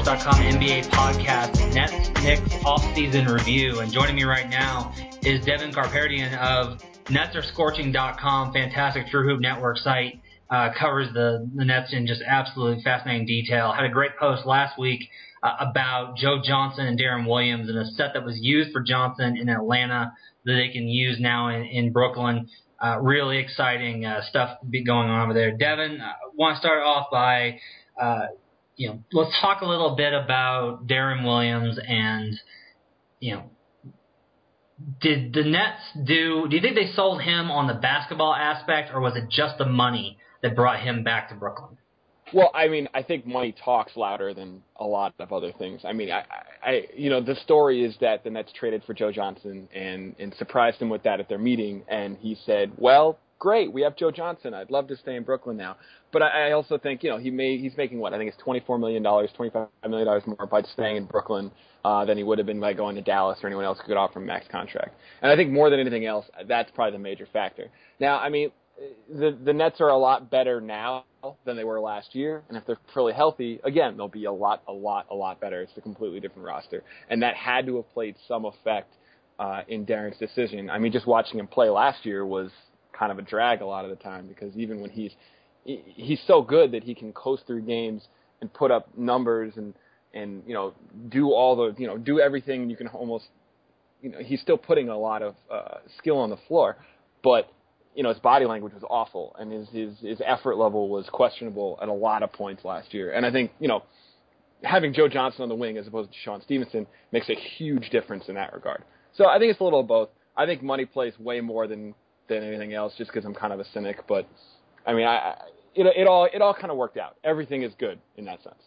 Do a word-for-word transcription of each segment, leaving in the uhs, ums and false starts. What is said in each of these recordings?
dot com N B A podcast, Nets Knicks offseason review. And joining me right now is Devin Karpetian of Nets Are Scorching dot com, fantastic True Hoop Network site. Uh, covers the, the Nets in just absolutely fascinating detail. Had a great post last week uh, about Joe Johnson and Deron Williams and a set that was used for Johnson in Atlanta that they can use now in, in Brooklyn. Uh, really exciting uh, stuff be going on over there. Devin, I want to start off by, uh, you know, let's talk a little bit about Deron Williams and, you know, did the Nets do, do you think they sold him on the basketball aspect, or was it just the money that brought him back to Brooklyn? Well, I mean, I think money talks louder than a lot of other things. I mean, I, I, you know, the story is that the Nets traded for Joe Johnson and, and surprised him with that at their meeting, and he said, well, great, we have Joe Johnson. I'd love to stay in Brooklyn now. But I, I also think, you know, he may, he's making what? I think it's twenty-four million dollars, twenty-five million dollars more by staying in Brooklyn uh, than he would have been by going to Dallas or anyone else who could offer him a max contract. And I think more than anything else, that's probably the major factor. Now, I mean, the the Nets are a lot better now than they were last year, and if they're fully healthy, again, they'll be a lot, a lot, a lot better. It's a completely different roster, and that had to have played some effect uh, in Deron's decision. I mean, just watching him play last year was kind of a drag a lot of the time, because even when he's he's so good that he can coast through games and put up numbers and and you know do all the you know do everything you can almost you know he's still putting a lot of uh, skill on the floor, but you know, his body language was awful, and his, his his effort level was questionable at a lot of points last year. And I think, you know, having Joe Johnson on the wing as opposed to Sean Stevenson makes a huge difference in that regard. So I think it's a little of both. I think money plays way more than, than anything else, just because I'm kind of a cynic. But I mean, I, I it it all it all kind of worked out. Everything is good in that sense.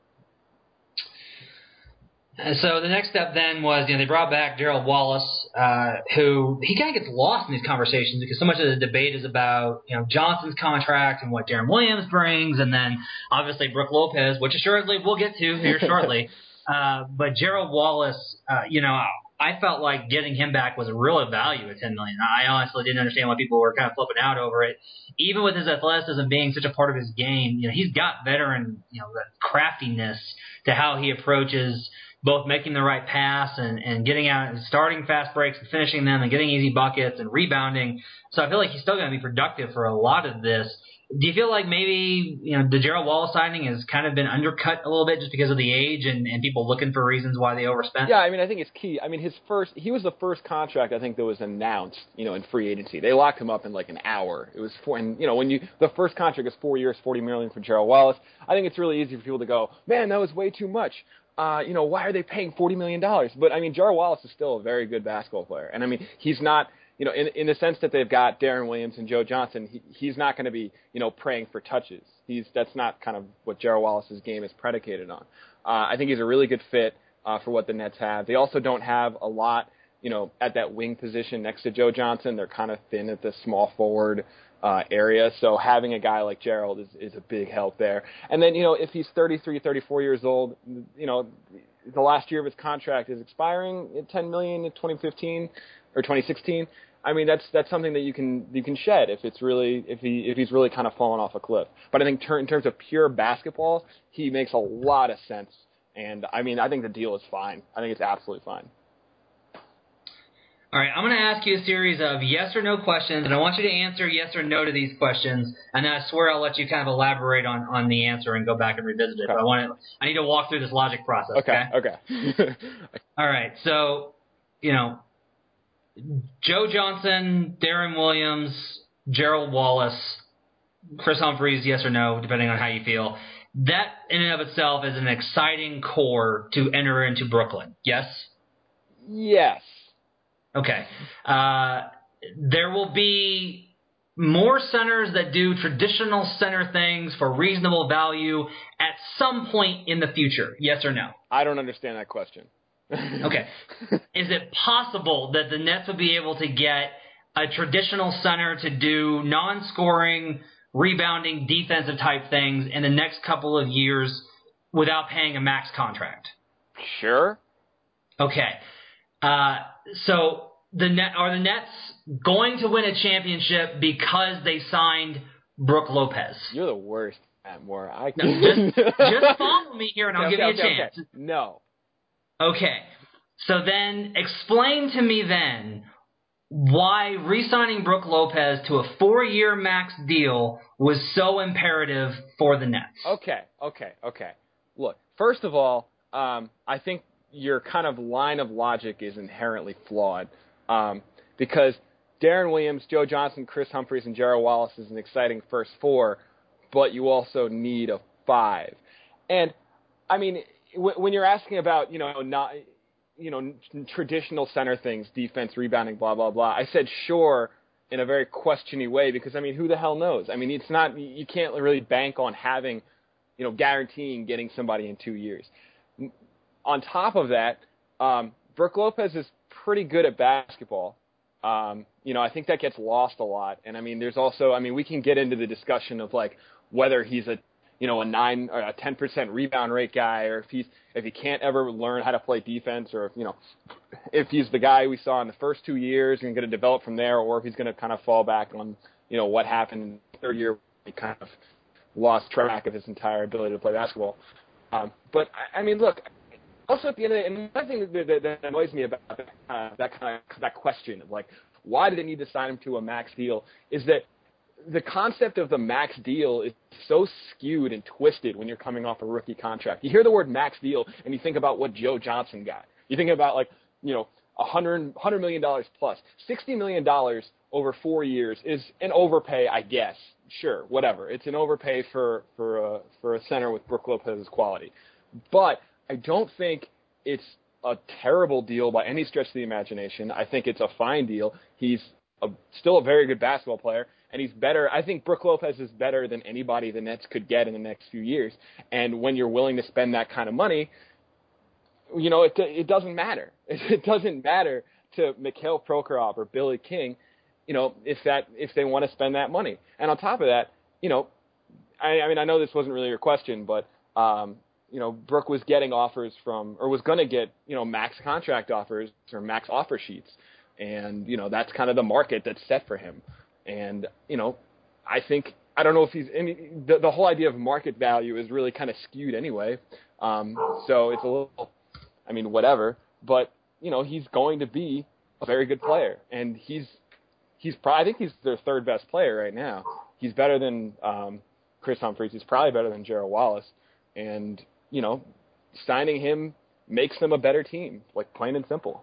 So the next step then was, you know, they brought back Gerald Wallace, uh, who he kind of gets lost in these conversations because so much of the debate is about, you know, Johnson's contract and what Deron Williams brings, and then obviously Brook Lopez, which assuredly we'll get to here shortly. Uh, but Gerald Wallace, uh, you know, I felt like getting him back was a real value at ten million dollars. I honestly didn't understand why people were kind of flipping out over it. Even with his athleticism being such a part of his game, you know, he's got veteran, you know, the craftiness to how he approaches both making the right pass and, and getting out and starting fast breaks and finishing them and getting easy buckets and rebounding. So I feel like he's still going to be productive for a lot of this. Do you feel like maybe, you know, the Gerald Wallace signing has kind of been undercut a little bit just because of the age and, and people looking for reasons why they overspent? Yeah, I mean, I think it's key. I mean, his first, he was the first contract I think that was announced, you know, in free agency. They locked him up in like an hour. It was four, and you know, when you, the first contract is four years, forty million dollars for Gerald Wallace. I think it's really easy for people to go, man, that was way too much. Uh, you know, why are they paying forty million dollars? But, I mean, Gerald Wallace is still a very good basketball player. And, I mean, he's not, you know, in, in the sense that they've got Deron Williams and Joe Johnson, he, he's not going to be, you know, praying for touches. He's That's not kind of what Gerald Wallace's game is predicated on. Uh, I think he's a really good fit uh, for what the Nets have. They also don't have a lot, you know, at that wing position next to Joe Johnson. They're kind of thin at the small forward Uh, area, so having a guy like Gerald is, is a big help there. And then, you know, if he's thirty-three, thirty-four years old, you know, the last year of his contract is expiring at ten million dollars in twenty fifteen or twenty sixteen. I mean, that's that's something that you can you can shed if it's really if he if he's really kind of fallen off a cliff. But I think ter- in terms of pure basketball, he makes a lot of sense. And I mean, I think the deal is fine. I think it's absolutely fine. All right, I'm going to ask you a series of yes or no questions, and I want you to answer yes or no to these questions, and then I swear I'll let you kind of elaborate on, on the answer and go back and revisit it. Okay. But I want to, I need to walk through this logic process, okay? Okay, okay. All right, so, you know, Joe Johnson, Deron Williams, Gerald Wallace, Chris Humphries, yes or no, depending on how you feel. That in and of itself is an exciting core to enter into Brooklyn, yes? Yes. Okay. Uh, there will be more centers that do traditional center things for reasonable value at some point in the future. Yes or no? I don't understand that question. Okay. Is it possible that the Nets will be able to get a traditional center to do non-scoring, rebounding, defensive type things in the next couple of years without paying a max contract? Sure. Okay. Uh, so the net are the Nets going to win a championship because they signed Brook Lopez? You're the worst. Matt Moore. I no, just, just follow me here, and I'll okay, give okay, you a okay, chance. Okay. No. Okay. So then, explain to me then why re-signing Brook Lopez to a four-year max deal was so imperative for the Nets. Okay, okay, okay. Look, first of all, um, I think your kind of line of logic is inherently flawed um, because Darren Williams, Joe Johnson, Chris Humphries, and Gerald Wallace is an exciting first four, but you also need a five. And, I mean, w- when you're asking about, you know, not... you know, traditional center things, defense, rebounding, blah, blah, blah. I said sure in a very questiony way because, I mean, who the hell knows? I mean, it's not, you can't really bank on having, you know, guaranteeing getting somebody in two years. On top of that, um, Brook Lopez is pretty good at basketball. Um, you know, I think that gets lost a lot. And, I mean, there's also, I mean, we can get into the discussion of, like, whether he's a, you know, a nine or a ten percent rebound rate guy, or if he's if he can't ever learn how to play defense, or if you know, if he's the guy we saw in the first two years and going to develop from there, or if he's going to kind of fall back on you know what happened in the third year, he kind of lost track of his entire ability to play basketball. Um, but I, I mean, look. Also, at the end of the day, another thing that, that, that annoys me about that, uh, that kind of that question of like, why did they need to sign him to a max deal? Is that the concept of the max deal is so skewed and twisted when you're coming off a rookie contract. You hear the word max deal and you think about what Joe Johnson got. You think about like, you know, a hundred, hundred million dollars plus. Sixty million dollars over four years is an overpay, I guess. Sure, whatever. It's an overpay for for a for a center with Brook Lopez's quality. But I don't think it's a terrible deal by any stretch of the imagination. I think it's a fine deal. He's a, still a very good basketball player. And he's better. I think Brook Lopez is better than anybody the Nets could get in the next few years. And when you're willing to spend that kind of money, you know, it it doesn't matter. It doesn't matter to Mikhail Prokhorov or Billy King, you know, if that if they want to spend that money. And on top of that, you know, I, I mean, I know this wasn't really your question, but um, you know, Brook was getting offers from, or was going to get, you know, max contract offers or max offer sheets, and you know, that's kind of the market that's set for him. And, you know, I think, I don't know if he's, I mean, the, the whole idea of market value is really kind of skewed anyway. Um, so it's a little, I mean, whatever. But, you know, he's going to be a very good player. And he's, he's probably, I think he's their third best player right now. He's better than um, Chris Humphries. He's probably better than Gerald Wallace. And, you know, signing him makes them a better team, like plain and simple.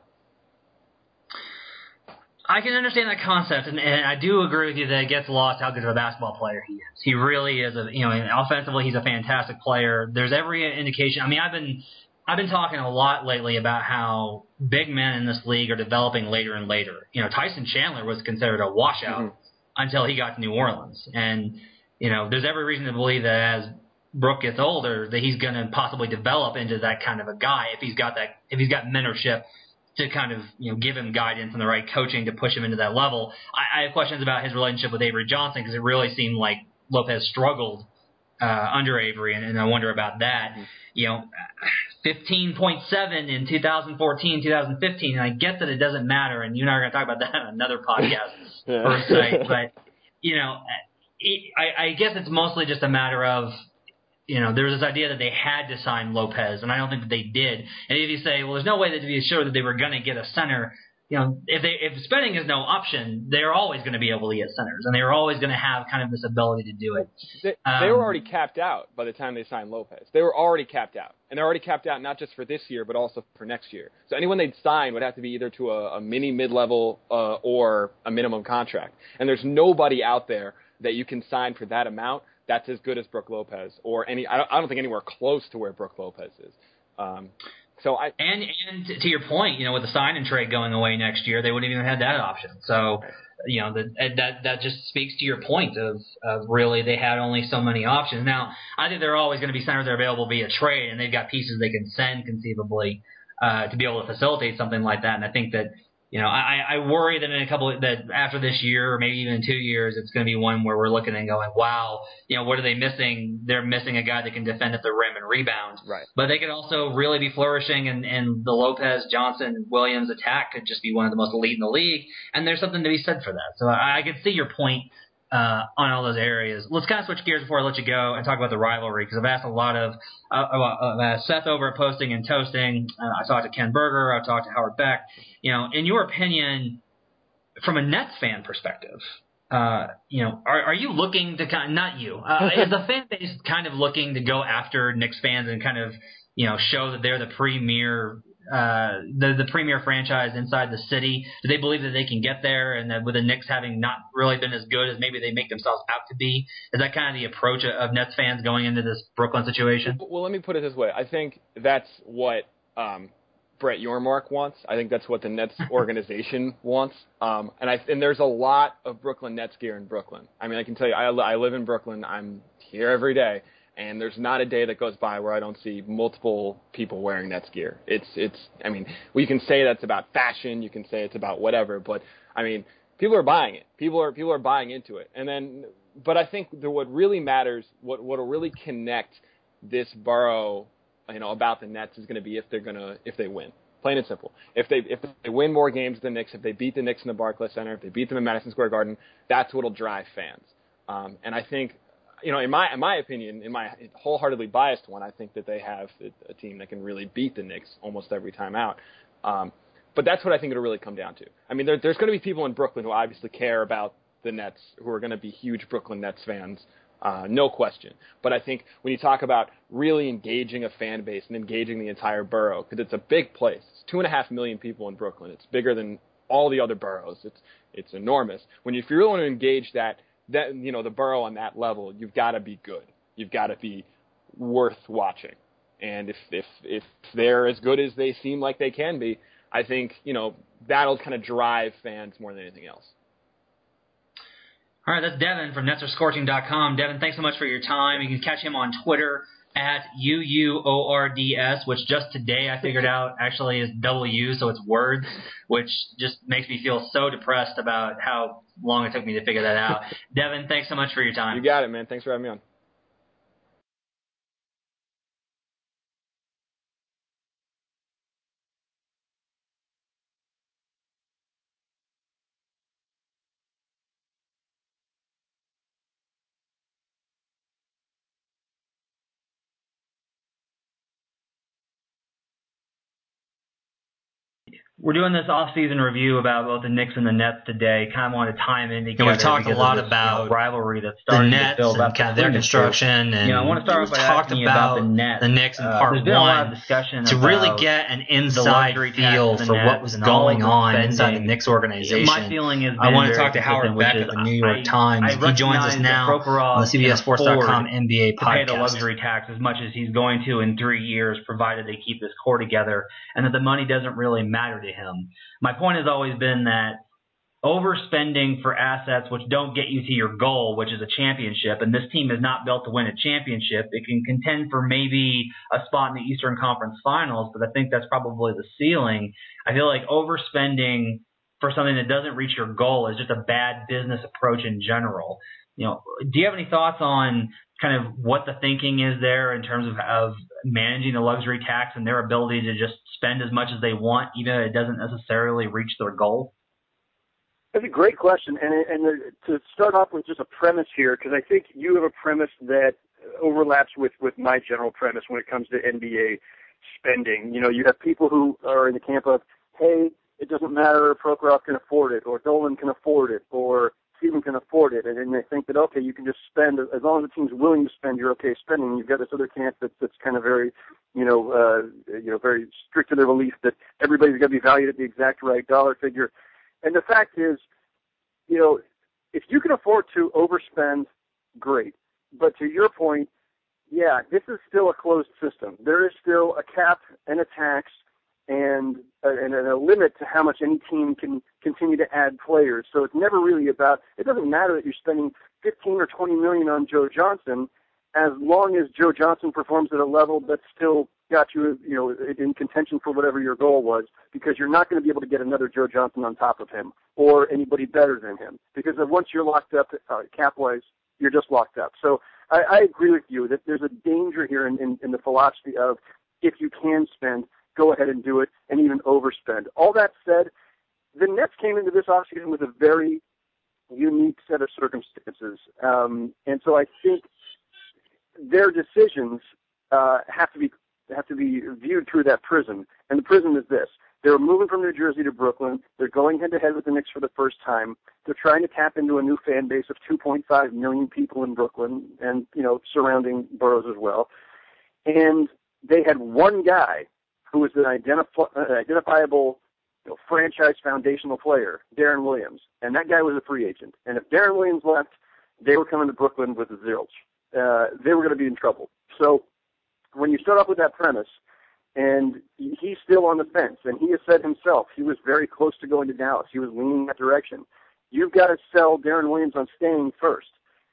I can understand that concept, and, and I do agree with you that it gets lost how good of a basketball player he is. He really is a, you know, offensively he's a fantastic player. There's every indication. I mean, I've been I've been talking a lot lately about how big men in this league are developing later and later. You know, Tyson Chandler was considered a washout mm-hmm. until he got to New Orleans, and you know, there's every reason to believe that as Brook gets older, that he's going to possibly develop into that kind of a guy if he's got that if he's got mentorship to kind of, you know, give him guidance and the right coaching to push him into that level. I, I have questions about his relationship with Avery Johnson because it really seemed like Lopez struggled uh, under Avery, and, and I wonder about that. Mm-hmm. You know, fifteen point seven in two thousand fourteen, two thousand fifteen, and I get that it doesn't matter, and you and I are going to talk about that on another podcast yeah. per se, but, you know, it, I, I guess it's mostly just a matter of, you know, there was this idea that they had to sign Lopez, and I don't think that they did. And if you say, well, there's no way that to be sure that they were going to get a center, you know, if they if spending is no option, they're always going to be able to get centers, and they're always going to have kind of this ability to do it. They, um, they were already capped out by the time they signed Lopez. They were already capped out, and they're already capped out not just for this year, but also for next year. So anyone they'd sign would have to be either to a, a mini mid-level uh, or a minimum contract. And there's nobody out there that you can sign for that amount that's as good as Brook Lopez, or any. I don't, I don't think anywhere close to where Brook Lopez is. Um, so I and and to your point, you know, with the sign and trade going away next year, they wouldn't even have that option. So, you know, the, that that just speaks to your point of, of really they had only so many options. Now, I think there are always going to be centers that are available via trade, and they've got pieces they can send conceivably uh, to be able to facilitate something like that. And I think that. You know, I, I worry that in a couple of, that after this year or maybe even in two years, it's going to be one where we're looking and going, wow, you know, what are they missing? They're missing a guy that can defend at the rim and rebound. Right. But they could also really be flourishing, and, and the Lopez, Johnson, Williams attack could just be one of the most elite in the league. And there's something to be said for that. So I, I can see your point uh, on all those areas. Let's kind of switch gears before I let you go and talk about the rivalry, because I've asked a lot of uh, uh, uh, Seth over at Posting and Toasting. Uh, I talked to Ken Berger. I talked to Howard Beck. You know, in your opinion, from a Nets fan perspective, uh, you know, are, are you looking to kind of, not you, uh, is the fan base kind of looking to go after Knicks fans and kind of, you know, show that they're the premier, uh, the, the premier franchise inside the city? Do they believe that they can get there, and that with the Knicks having not really been as good as maybe they make themselves out to be? Is that kind of the approach of Nets fans going into this Brooklyn situation? Well, let me put it this way. I think that's what um, Brett Yormark wants. I think that's what the Nets organization wants. Um, and I and there's a lot of Brooklyn Nets gear in Brooklyn. I mean, I can tell you, I, I live in Brooklyn. I'm here every day. And there's not a day that goes by where I don't see multiple people wearing Nets gear. It's, it's. I mean, well, you can say that's about fashion. You can say it's about whatever. But I mean, people are buying it. People are people are buying into it. And then, but I think that what really matters, what what will really connect this borough, you know, about the Nets is going to be if they're gonna if they win. Plain and simple. If they if they win more games than the Knicks, if they beat the Knicks in the Barclays Center, if they beat them in Madison Square Garden, that's what'll drive fans. Um, and I think. You know, in my in my opinion, in my wholeheartedly biased one, I think that they have a team that can really beat the Knicks almost every time out. Um, but that's what I think it'll really come down to. I mean, there, there's going to be people in Brooklyn who obviously care about the Nets, who are going to be huge Brooklyn Nets fans, uh, no question. But I think when you talk about really engaging a fan base and engaging the entire borough, because it's a big place, it's two and a half million people in Brooklyn. It's bigger than all the other boroughs. It's it's enormous. When you, if you really want to engage that. That you know the borough on that level, you've got to be good. You've got to be worth watching. And if if if they're as good as they seem like they can be, I think you know that'll kind of drive fans more than anything else. All right, that's Devin from Nets Are Scorching dot com. Devin, thanks so much for your time. You can catch him on Twitter at U U O R D S, which just today I figured out actually is W, so it's words, which just makes me feel so depressed about how long it took me to figure that out. Devin, thanks so much for your time. You got it, man. Thanks for having me on. We're doing this off-season review about both the Knicks and the Nets today. Kind of want to time in together. And we've talked a lot this, about you know, rivalry that's the starting Nets to build and up kind of their construction. And you know, I want to start we've by talked asking about, about the Nets. the Knicks in uh, part there's been one a lot of discussion to about really get an inside feel for what was going on inside the Knicks organization. My feeling is I want to talk to Howard Beck of the New York I, Times. I he joins us now on the C B S Sports dot com N B A podcast. To pay the luxury tax as much as he's going to in three years, provided they keep this core together, and that the money doesn't really matter to him. My point has always been that overspending for assets which don't get you to your goal, which is a championship, and this team is not built to win a championship. It can contend for maybe a spot in the Eastern Conference Finals, but I think that's probably the ceiling. I feel like overspending for something that doesn't reach your goal is just a bad business approach in general. You know, do you have any thoughts on kind of what the thinking is there in terms of, of managing the luxury tax and their ability to just spend as much as they want, even if it doesn't necessarily reach their goal? That's a great question, and, and to start off with just a premise here, because I think you have a premise that overlaps with, with my general premise when it comes to N B A spending. You know, you have people who are in the camp of, hey, it doesn't matter if Prokhorov can afford it, or Dolan can afford it, or Steven can afford it, and then they think that, okay, you can just spend, as long as the team's willing to spend, you're okay spending. And you've got this other camp that, that's kind of very, you know, uh, you know, very strict to their belief that everybody's got to be valued at the exact right dollar figure. And the fact is, you know, if you can afford to overspend, great. But to your point, yeah, this is still a closed system. There is still a cap and a tax and a, and a limit to how much any team can continue to add players. So it's never really about, it doesn't matter that you're spending fifteen or twenty million on Joe Johnson, as long as Joe Johnson performs at a level that's still got you, you know, in contention for whatever your goal was, because you're not going to be able to get another Joe Johnson on top of him or anybody better than him, because once you're locked up uh, cap-wise, you're just locked up. So I, I agree with you that there's a danger here in, in, in the philosophy of, if you can spend, go ahead and do it, and even overspend. All that said, the Nets came into this offseason with a very unique set of circumstances. Um, and so I think their decisions uh, have to be have to be viewed through that prism. And the prism is this. They're moving from New Jersey to Brooklyn. They're going head-to-head with the Knicks for the first time. They're trying to tap into a new fan base of two point five million people in Brooklyn and, you know, surrounding boroughs as well. And they had one guy who was an identif- uh, identifiable you know, franchise foundational player, Darren Williams. And that guy was a free agent. And if Darren Williams left, they were coming to Brooklyn with the zilch. Uh, they were going to be in trouble. So when you start off with that premise, and he's still on the fence, and he has said himself he was very close to going to Dallas. He was leaning that direction. You've got to sell Darren Williams on staying first.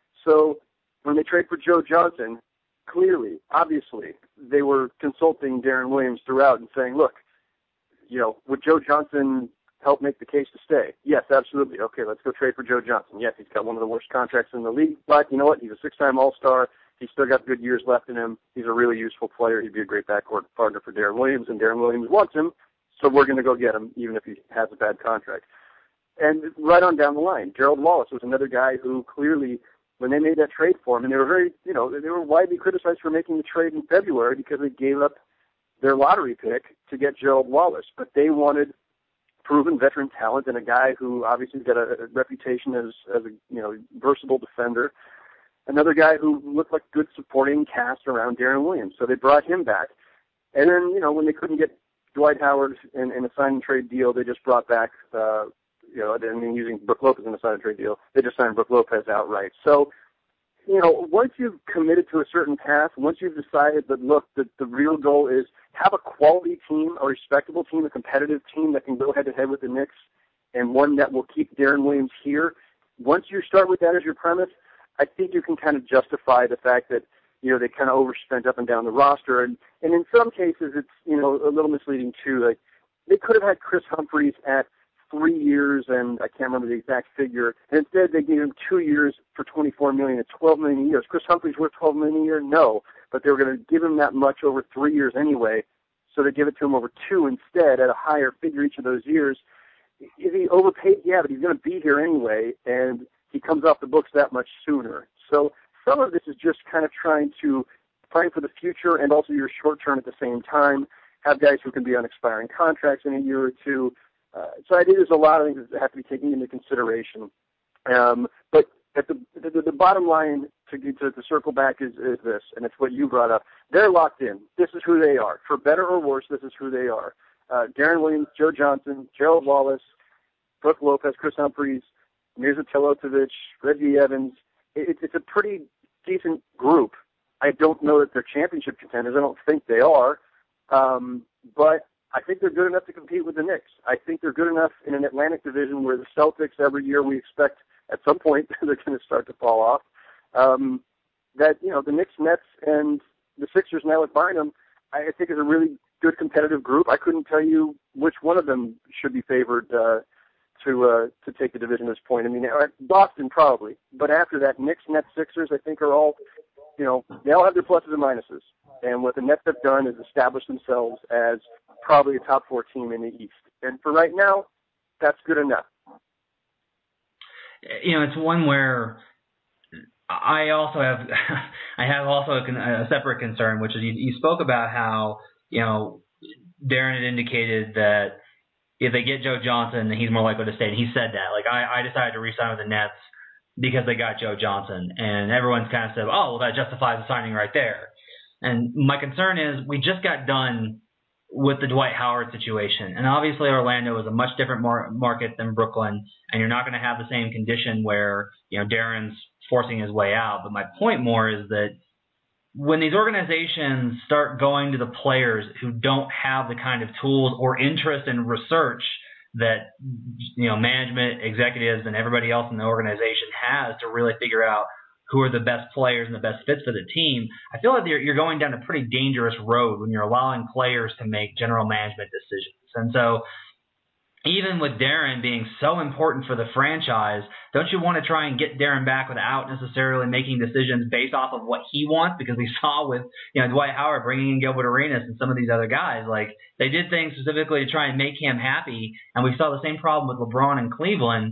So when they trade for Joe Johnson, clearly, obviously, they were consulting Darren Williams throughout and saying, look, you know, would Joe Johnson help make the case to stay? Yes, absolutely. Okay, let's go trade for Joe Johnson. Yes, he's got one of the worst contracts in the league, but you know what? He's a six-time All-Star. He's still got good years left in him. He's a really useful player. He'd be a great backcourt partner for Darren Williams, and Darren Williams wants him, so we're going to go get him, even if he has a bad contract. And right on down the line, Gerald Wallace was another guy who clearly, when they made that trade for him, and they were very, you know, they were widely criticized for making the trade in February because they gave up their lottery pick to get Gerald Wallace, but they wanted proven veteran talent and a guy who obviously got a, a reputation as, as a, you know, versatile defender. Another guy who looked like good supporting cast around Darren Williams. So they brought him back. And then, you know, when they couldn't get Dwight Howard in, in a sign and trade deal, they just brought back, uh, you know, I mean, using Brook Lopez in a sign and trade deal, they just signed Brook Lopez outright. So, you know, once you've committed to a certain path, once you've decided that, look, the, the real goal is have a quality team, a respectable team, a competitive team that can go head-to-head with the Knicks, and one that will keep Darren Williams here, once you start with that as your premise, I think you can kind of justify the fact that, you know, they kind of overspent up and down the roster. And, and in some cases, it's, you know, a little misleading, too. Like, they could have had Chris Humphries at three years, and I can't remember the exact figure. And instead, they gave him two years for twenty-four million dollars at twelve million dollars a year. Is Chris Humphries worth twelve million dollars a year? No. But they were going to give him that much over three years anyway, so they give it to him over two instead at a higher figure each of those years. Is he overpaid? Yeah, but he's going to be here anyway, and he comes off the books that much sooner. So some of this is just kind of trying to plan for the future and also your short term at the same time, have guys who can be on expiring contracts in a year or two. Uh, so I think there's a lot of things that have to be taken into consideration. Um, but at the, the the bottom line, to, to, to circle back, is, is this, and it's what you brought up. They're locked in. This is who they are. For better or worse, this is who they are. Uh, Darren Williams, Joe Johnson, Gerald Wallace, Brook Lopez, Chris Humphries, Mirza Telotovic, Reggie Evans. It, it's a pretty decent group. I don't know that they're championship contenders. I don't think they are. Um, but I think they're good enough to compete with the Knicks. I think they're good enough in an Atlantic division where the Celtics every year we expect at some point they're going to start to fall off. Um, that, you know, the Knicks, Nets, and the Sixers now with Bynum, I think is a really good competitive group. I couldn't tell you which one of them should be favored uh, to uh, to take the division at this point. I mean, Boston probably, but after that, Knicks, Nets, Sixers, I think are all, you know, they all have their pluses and minuses. And what the Nets have done is establish themselves as probably a top four team in the East. And for right now, that's good enough. You know, it's one where I also have I have also a, a separate concern, which is you, you spoke about how, you know, Darren had indicated that if they get Joe Johnson, he's more likely to stay. And he said that. Like, I, I decided to re-sign with the Nets because they got Joe Johnson. And everyone's kind of said, oh, well, that justifies the signing right there. And my concern is we just got done with the Dwight Howard situation. And obviously Orlando is a much different mar- market than Brooklyn, and you're not going to have the same condition where, you know, Darren's forcing his way out. But my point more is that when these organizations start going to the players who don't have the kind of tools or interest in research that, you know, management, executives, and everybody else in the organization has to really figure out who are the best players and the best fits for the team, I feel like you're, you're going down a pretty dangerous road when you're allowing players to make general management decisions. And so even with Darren being so important for the franchise, don't you want to try and get Darren back without necessarily making decisions based off of what he wants? Because we saw with, you know, Dwight Howard bringing in Gilbert Arenas and some of these other guys, like they did things specifically to try and make him happy. And we saw the same problem with LeBron in Cleveland.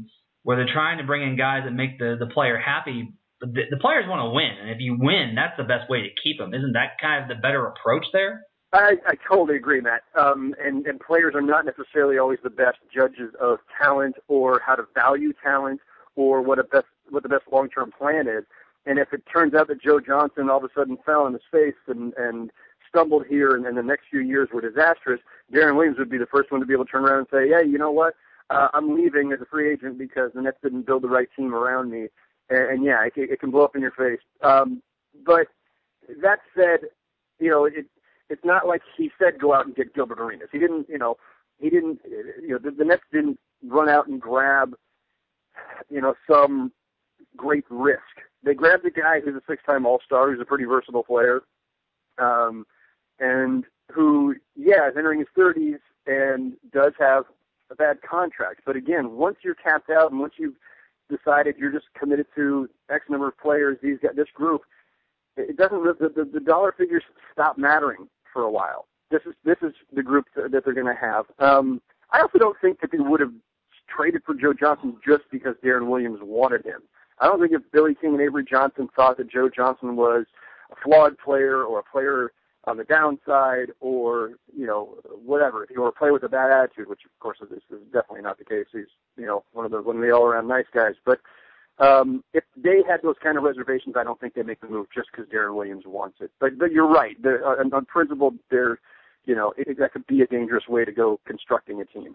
where they're trying to bring in guys that make the, the player happy. But the, the players want to win, and if you win, that's the best way to keep them. Isn't that kind of the better approach there? I, I totally agree, Matt. Um, and, and players are not necessarily always the best judges of talent or how to value talent or what a best what the best long-term plan is. And if it turns out that Joe Johnson all of a sudden fell on his face and, and stumbled here and, and the next few years were disastrous, Darren Williams would be the first one to be able to turn around and say, hey, you know what, uh, I'm leaving as a free agent because the Nets didn't build the right team around me. And, and yeah, it, it can blow up in your face. Um, but that said, you know, it, it's not like he said go out and get Gilbert Arenas. He didn't, you know, he didn't, you know, the, the Nets didn't run out and grab, you know, some great risk. They grabbed a guy who's a six-time All-Star, who's a pretty versatile player, um, and who, yeah, is entering his thirties and does have a bad contract. But again, once you're capped out and once you've decided you're just committed to X number of players, these got this group, it doesn't. The, the, the dollar figures stop mattering for a while. This is this is the group that they're going to have. Um, I also don't think that they would have traded for Joe Johnson just because Darren Williams wanted him. I don't think if Billy King and Avery Johnson thought that Joe Johnson was a flawed player or a player on the downside or, you know, whatever, or a player with a bad attitude, which of course is, is definitely not the case. He's, you know, one of the one of the all-around nice guys. But um, if they had those kind of reservations, I don't think they make the move just because Darren Williams wants it. But but you're right. Uh, on, on principle, there, you know, it, that could be a dangerous way to go constructing a team.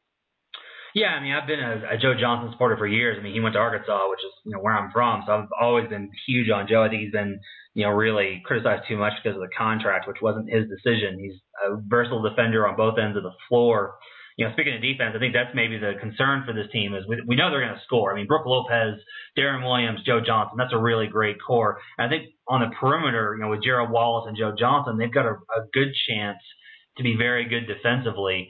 Yeah, I mean, I've been a, a Joe Johnson supporter for years. I mean, he went to Arkansas, which is, you know, where I'm from, so I've always been huge on Joe. I think he's been, you know, really criticized too much because of the contract, which wasn't his decision. He's a versatile defender on both ends of the floor. You know, speaking of defense, I think that's maybe the concern for this team is we, we know they're going to score. I mean, Brook Lopez, Darren Williams, Joe Johnson, that's a really great core. And I think on the perimeter, you know, with Gerald Wallace and Joe Johnson, they've got a, a good chance to be very good defensively.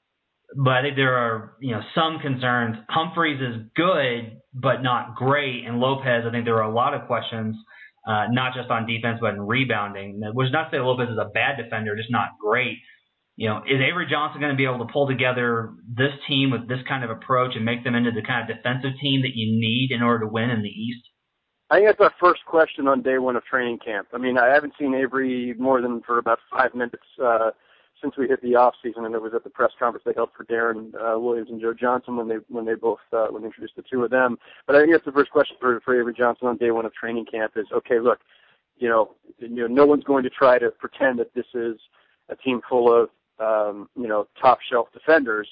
But I think there are, you know, some concerns. Humphreys is good, but not great. And Lopez, I think there are a lot of questions, uh, not just on defense, but in rebounding. Which is not to say Lopez is a bad defender, just not great. You know, is Avery Johnson going to be able to pull together this team with this kind of approach and make them into the kind of defensive team that you need in order to win in the East? I think that's our first question on day one of training camp. I mean, I haven't seen Avery more than for about five minutes uh, since we hit the off season, and it was at the press conference they held for Darren uh, Williams and Joe Johnson when they when they both uh, when they introduced the two of them. But I think that's the first question for, for Avery Johnson on day one of training camp is, okay, look, you know, you know, no one's going to try to pretend that this is a team full of um, you know top shelf defenders,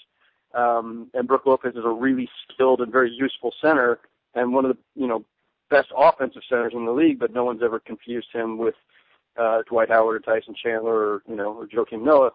um, and Brook Lopez is a really skilled and very useful center and one of the you know best offensive centers in the league, but no one's ever confused him with Uh, Dwight Howard or Tyson Chandler or, you know, or Joakim Noah.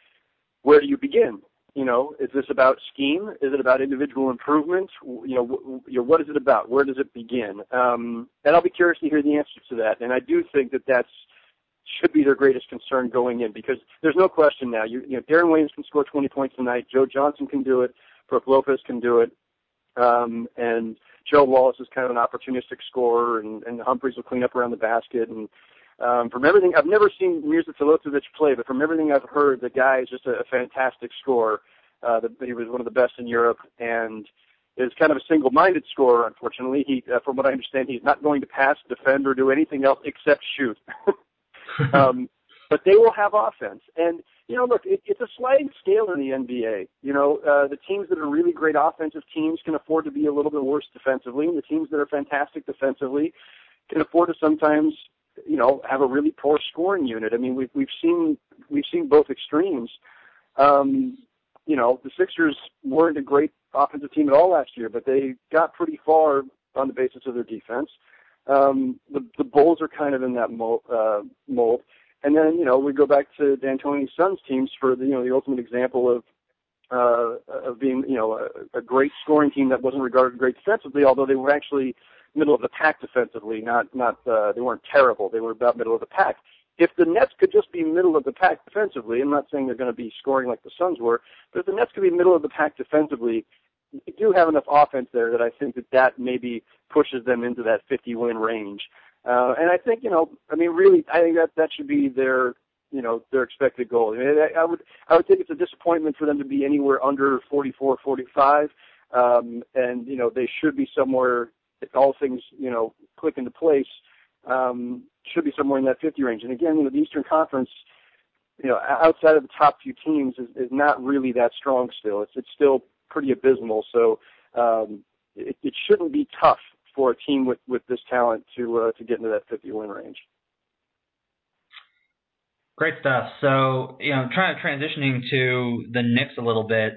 Where do you begin? You know, is this about scheme? Is it about individual improvement? You know, w- you know what is it about? Where does it begin? Um, and I'll be curious to hear the answer to that. And I do think that that's should be their greatest concern going in because there's no question now. You, you know, Darren Williams can score twenty points tonight. Joe Johnson can do it. Brook Lopez can do it. Um, and Joe Wallace is kind of an opportunistic scorer, and, and Humphreys will clean up around the basket. And Um, from everything, I've never seen Mirza Filotovic play, but from everything I've heard, the guy is just a, a fantastic scorer. Uh, the, he was one of the best in Europe and is kind of a single-minded scorer, unfortunately. He, uh, from what I understand, he's not going to pass, defend, or do anything else except shoot. um, but they will have offense. And, you know, look, it, it's a sliding scale in the N B A. You know, uh, the teams that are really great offensive teams can afford to be a little bit worse defensively, and the teams that are fantastic defensively can afford to sometimes – you know, have a really poor scoring unit. I mean, we've we've seen we've seen both extremes. Um, you know, the Sixers weren't a great offensive team at all last year, but they got pretty far on the basis of their defense. Um, the the Bulls are kind of in that mold, uh, mold. And then you know we go back to D'Antoni's Suns teams for the you know the ultimate example of uh, of being you know a, a great scoring team that wasn't regarded great defensively, although they were actually middle of the pack defensively, not not uh, they weren't terrible. They were about middle of the pack. If the Nets could just be middle of the pack defensively, I'm not saying they're going to be scoring like the Suns were, but if the Nets could be middle of the pack defensively, you do have enough offense there that I think that that maybe pushes them into that fifty win range. Uh, and I think you know, I mean, really, I think that that should be their you know their expected goal. I mean, I, I would I would think it's a disappointment for them to be anywhere under forty-four, forty-five. Um, and, you know, they should be somewhere, if all things, you know, click into place, um, should be somewhere in that fifty range. And again, you know, the Eastern Conference, you know, outside of the top few teams is, is not really that strong still. It's, it's still pretty abysmal. So um, it, it shouldn't be tough for a team with, with this talent to uh, to get into that fifty win range. Great stuff. So, you know, trying to transitioning to the Knicks a little bit,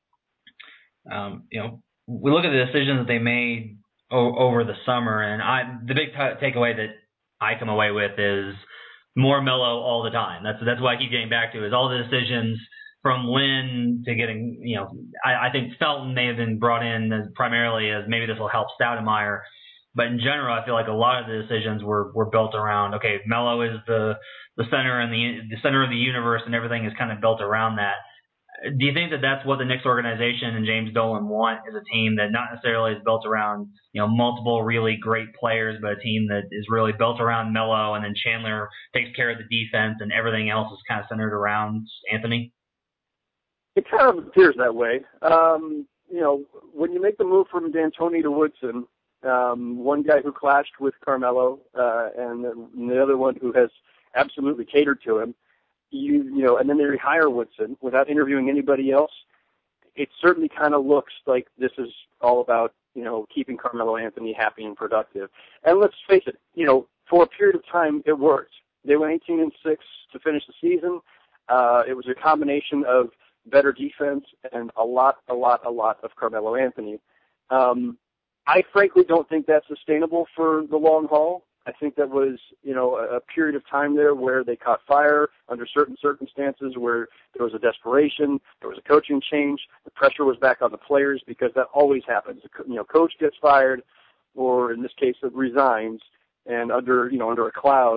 um, you know, we look at the decisions that they made o- over the summer, and I, the big t- takeaway that I come away with is more Melo all the time. That's that's what I keep getting back to, is all the decisions from Lynn to getting, you know, I, I think Felton may have been brought in as primarily as maybe this will help Stoudemire. But in general, I feel like a lot of the decisions were, were built around, okay, Melo is the, the center and the the center of the universe, and everything is kind of built around that. Do you think that that's what the Knicks organization and James Dolan want, is a team that not necessarily is built around, you know, multiple really great players, but a team that is really built around Melo, and then Chandler takes care of the defense and everything else is kind of centered around Anthony? It kind of appears that way. Um, you know, when you make the move from D'Antoni to Woodson, Um, one guy who clashed with Carmelo, uh, and the other one who has absolutely catered to him. You, you know, and then they rehire Woodson without interviewing anybody else. It certainly kind of looks like this is all about, you know, keeping Carmelo Anthony happy and productive. And let's face it, you know, for a period of time, it worked. They went eighteen and six to finish the season. Uh, it was a combination of better defense and a lot, a lot, a lot of Carmelo Anthony. Um, I frankly don't think that's sustainable for the long haul. I think that was, you know, a, a period of time there where they caught fire under certain circumstances, where there was a desperation, there was a coaching change, the pressure was back on the players, because that always happens. You know, coach gets fired, or in this case, it resigns, and under, you know, under a cloud,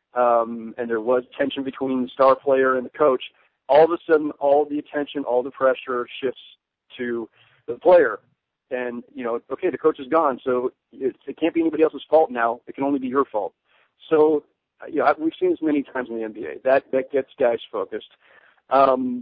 um, and there was tension between the star player and the coach. All of a sudden, all the attention, all the pressure shifts to the player. And, you know, okay, the coach is gone, so it, it can't be anybody else's fault now. It can only be your fault. So, you know, we've seen this many times in the N B A. That that gets guys focused. Um,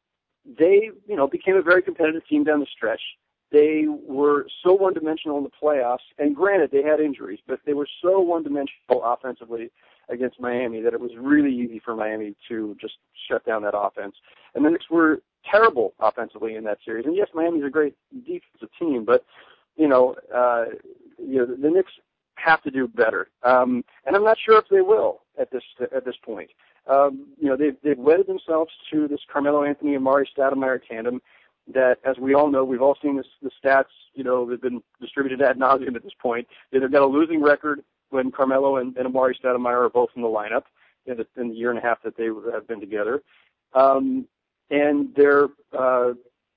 they, you know, became a very competitive team down the stretch. They were so one-dimensional in the playoffs, and granted, they had injuries, but they were so one-dimensional offensively against Miami that it was really easy for Miami to just shut down that offense. And the Knicks were terrible offensively in that series. And yes, Miami's a great defensive team, but, you know, uh, you know, the, the Knicks have to do better. Um, and I'm not sure if they will at this at this point. Um, you know, they've, they've wedded themselves to this Carmelo Anthony and Amar'e Stoudemire tandem that, as we all know, we've all seen this, the stats, you know, they've been distributed ad nauseum at this point. They've got a losing record when Carmelo and, and Amar'e Stoudemire are both in the lineup in the, in the year and a half that they have been together. Um, and their uh,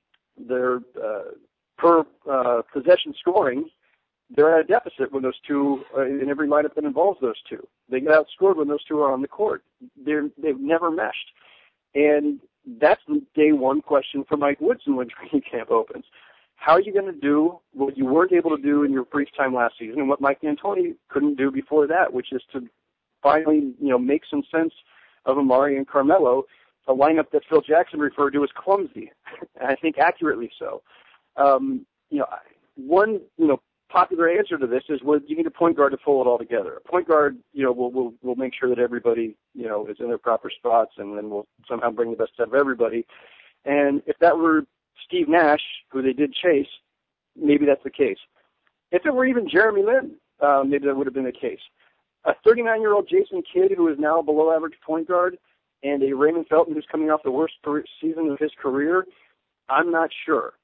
their uh, per uh, possession scoring, they're at a deficit when those two uh, in every lineup that involves those two. They get outscored when those two are on the court. They're they've never meshed, and that's the day one question for Mike Woodson when training camp opens. How are you going to do what you weren't able to do in your brief time last season, and what Mike D'Antoni couldn't do before that, which is to finally, you know, make some sense of Amar'e and Carmelo, a lineup that Phil Jackson referred to as clumsy, and I think accurately so. Um, you know, one, you know, popular answer to this is, well, you need a point guard to pull it all together. A point guard, you know, will will will make sure that everybody, you know, is in their proper spots, and then we'll somehow bring the best out of everybody. And if that were Steve Nash, who they did chase, maybe that's the case. If it were even Jeremy Lin, uh, maybe that would have been the case. A thirty-nine-year-old Jason Kidd, who is now a below-average point guard, and a Raymond Felton who's coming off the worst season of his career, I'm not sure.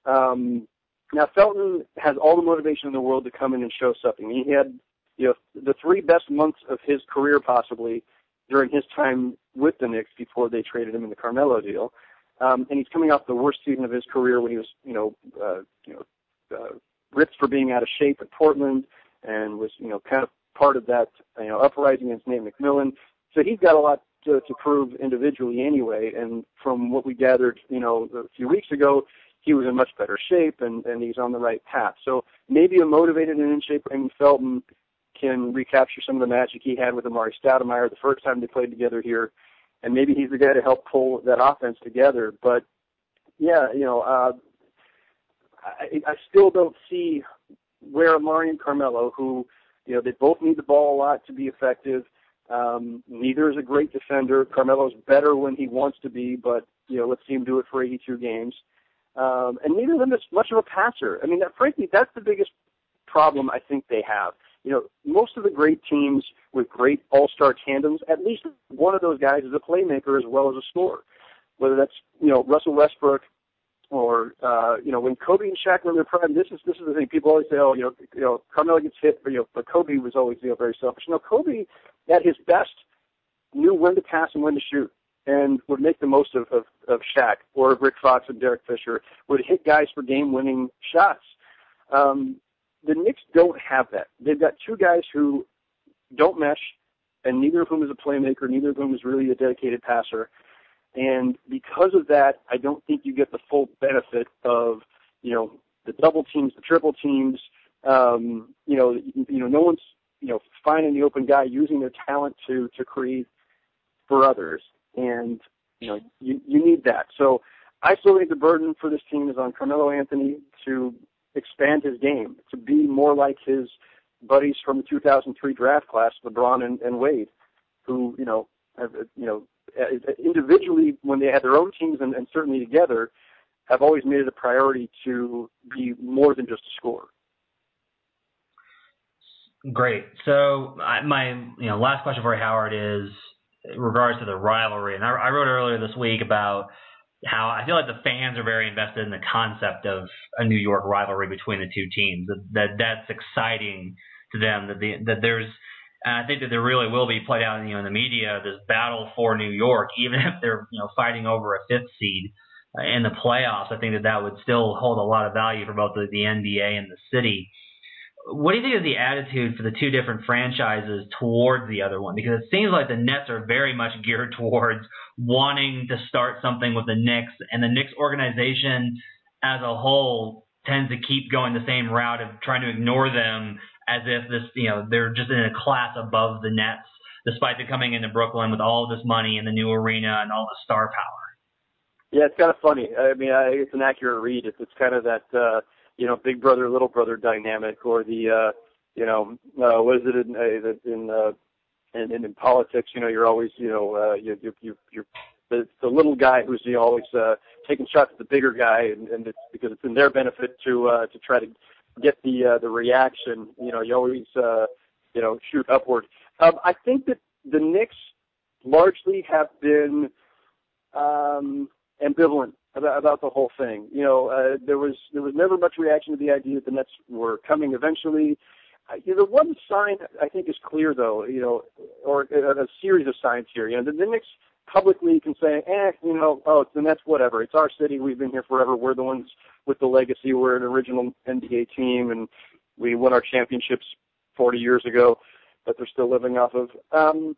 Um, now, Felton has all the motivation in the world to come in and show something. He had, you know, the three best months of his career possibly during his time with the Knicks before they traded him in the Carmelo deal. Um, and he's coming off the worst season of his career when he was, you know, uh, you know, uh, ripped for being out of shape at Portland, and was, you know, kind of part of that, you know, uprising against Nate McMillan. So he's got a lot to, to prove individually anyway. And from what we gathered, you know, a few weeks ago, he was in much better shape, and, and he's on the right path. So maybe a motivated and in shape Raymond Felton can recapture some of the magic he had with Amar'e Stoudemire the first time they played together here. And maybe he's the guy to help pull that offense together. But, yeah, you know, uh, I, I still don't see where Amari and Carmelo, who, you know, they both need the ball a lot to be effective. Um, neither is a great defender. Carmelo's better when he wants to be, but, you know, let's see him do it for eighty-two games. Um, and neither of them is much of a passer. I mean, that, frankly, that's the biggest problem I think they have. You know, most of the great teams with great all-star tandems, at least one of those guys is a playmaker as well as a scorer. Whether that's, you know, Russell Westbrook or, uh, you know, when Kobe and Shaq were in their prime, this is this is the thing. People always say, oh, you know, you know, Carmelo gets hit, but, you know, but Kobe was always, you know, very selfish. No, Kobe, at his best, knew when to pass and when to shoot, and would make the most of, of, of Shaq or Rick Fox and Derek Fisher, would hit guys for game-winning shots. Um, the Knicks don't have that. They've got two guys who don't mesh, and neither of whom is a playmaker, neither of whom is really a dedicated passer. And because of that, I don't think you get the full benefit of, you know, the double teams, the triple teams. Um, you know, you know, no one's, you know, finding the open guy, using their talent to to create for others. And, you know, you, you need that. So I still think the burden for this team is on Carmelo Anthony to expand his game, to be more like his buddies from the two thousand three draft class, LeBron and, and Wade, who, you know, have, you know, individually when they had their own teams and, and certainly together, have always made it a priority to be more than just a scorer. Great. So I, my you know last question for you, Howard, is in regards to the rivalry. And I, I wrote earlier this week about how I feel like the fans are very invested in the concept of a New York rivalry between the two teams. That, that that's exciting to them. That the, that there's And I think that there really will be played out, you know, in the media, this battle for New York, even if they're, you know, fighting over a fifth seed uh, in the playoffs. I think that that would still hold a lot of value for both the, the N B A and the city. What do you think is the attitude for the two different franchises towards the other one? Because it seems like the Nets are very much geared towards wanting to start something with the Knicks, and the Knicks organization as a whole tends to keep going the same route of trying to ignore them as if this, you know, they're just in a class above the Nets, despite them coming into Brooklyn with all this money and the new arena and all the star power. Yeah, it's kind of funny. I mean, I, it's an accurate read. It's, it's kind of that, uh, you know, big brother, little brother dynamic, or the, uh, you know, uh, what is it in, uh, in, uh, in, in, in politics? You know, you're always, you know, uh, you, you, you, you're the, the little guy who's you know, always uh, taking shots at the bigger guy, and, and it's because it's in their benefit to uh, to try to get the uh, the reaction. You know, you always uh, you know shoot upward. Um, I think that the Knicks largely have been um, ambivalent about, about the whole thing. You know, uh, there was there was never much reaction to the idea that the Nets were coming eventually. Uh, you know, the one sign I think is clear, though. You know, or a, a series of signs here. You know, the, the Knicks publicly can say, eh, you know, oh, it's the Nets, whatever. It's our city. We've been here forever. We're the ones with the legacy. We're an original N B A team, and we won our championships forty years ago that they're still living off of. Um,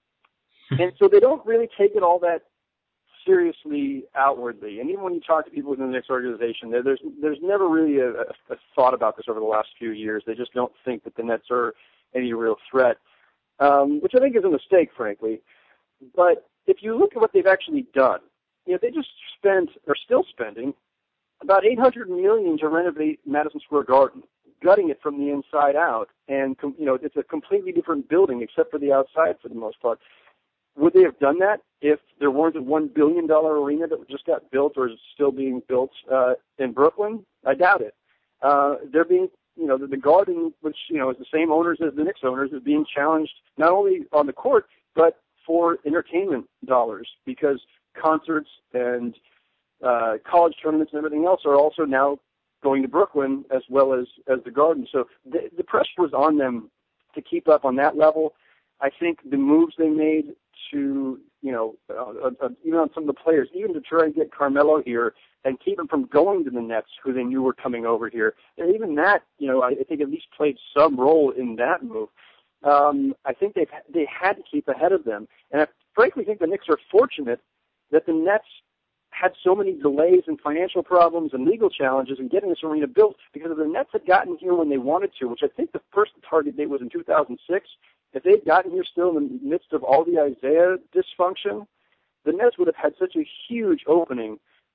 and so they don't really take it all that seriously outwardly. And even when you talk to people within the Knicks organization, there, there's there's never really a, a, a thought about this over the last few years. They just don't think that the Nets are any real threat, um, which I think is a mistake, frankly. But if you look at what they've actually done, you know, they just spent, or still spending, about eight hundred million dollars to renovate Madison Square Garden, gutting it from the inside out. And, you know, it's a completely different building except for the outside for the most part. Would they have done that if there weren't a one billion dollars arena that just got built or is still being built uh, in Brooklyn? I doubt it. Uh, they're being, you know, the, the Garden, which, you know, is the same owners as the Knicks owners, is being challenged not only on the court, but for entertainment dollars, because concerts and uh, college tournaments and everything else are also now going to Brooklyn as well as, as the Garden. So the, the pressure was on them to keep up on that level. I think the moves they made to, you know, uh, uh, even on some of the players, even to try and get Carmelo here and keep him from going to the Nets, who they knew were coming over here, and even that, you know, I, I think at least played some role in that move. Um, I think they they had to keep ahead of them. And I frankly think the Knicks are fortunate that the Nets had so many delays and financial problems and legal challenges in getting this arena built, because if the Nets had gotten here when they wanted to, which I think the first target date was in two thousand six, if they'd gotten here still in the midst of all the Isaiah dysfunction, the Nets would have had such a huge opening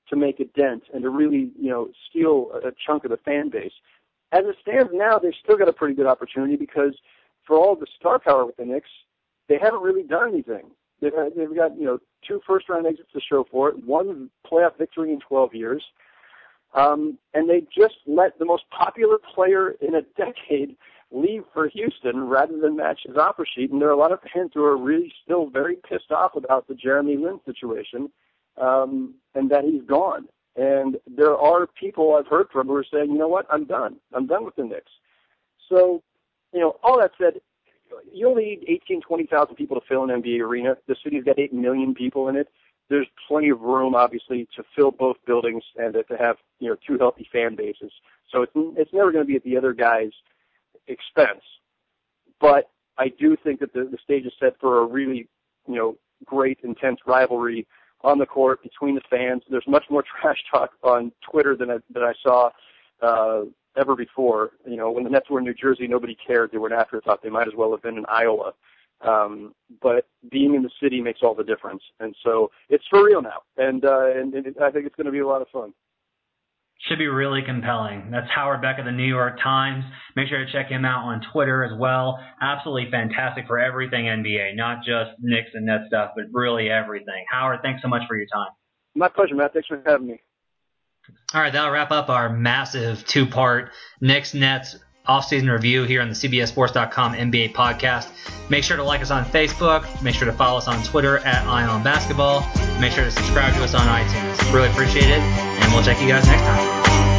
to make a dent and to really, you know, steal a chunk of the fan base. As it stands now, they've still got a pretty good opportunity because for all the star power with the Knicks, they haven't really done anything. They've, they've got, you know, two first-round exits to show for it, one playoff victory in twelve years, um, and they just let the most popular player in a decade leave for Houston rather than match his offer sheet. And there are a lot of fans who are really still very pissed off about the Jeremy Lin situation um, and that he's gone. And there are people I've heard from who are saying, you know what, I'm done. I'm done with the Knicks. So, you know, all that said, you only need eighteen, twenty thousand people to fill an N B A arena. The city's got eight million people in it. There's plenty of room, obviously, to fill both buildings and to have, you know, two healthy fan bases. So it's, it's never going to be at the other guy's expense. But I do think that the, the stage is set for a really, you know, great, intense rivalry on the court between the fans. There's much more trash talk on Twitter than I, than I saw uh, ever before. You know, when the Nets were in New Jersey, nobody cared. They were an afterthought. They might as well have been in Iowa. Um, but being in the city makes all the difference. And so it's for real now. And, uh, and, and I think it's going to be a lot of fun. Should be really compelling. That's Howard Beck of the New York Times. Make sure to check him out on Twitter as well. Absolutely fantastic for everything N B A, not just Knicks and Nets stuff, but really everything. Howard, thanks so much for your time. My pleasure, Matt. Thanks for having me. All right, that'll wrap up our massive two-part Knicks Nets offseason review here on the C B S Sports dot com N B A podcast. Make sure to like us on Facebook. Make sure to follow us on Twitter at Ion Basketball. Make sure to subscribe to us on iTunes. Really appreciate it, and we'll check you guys next time.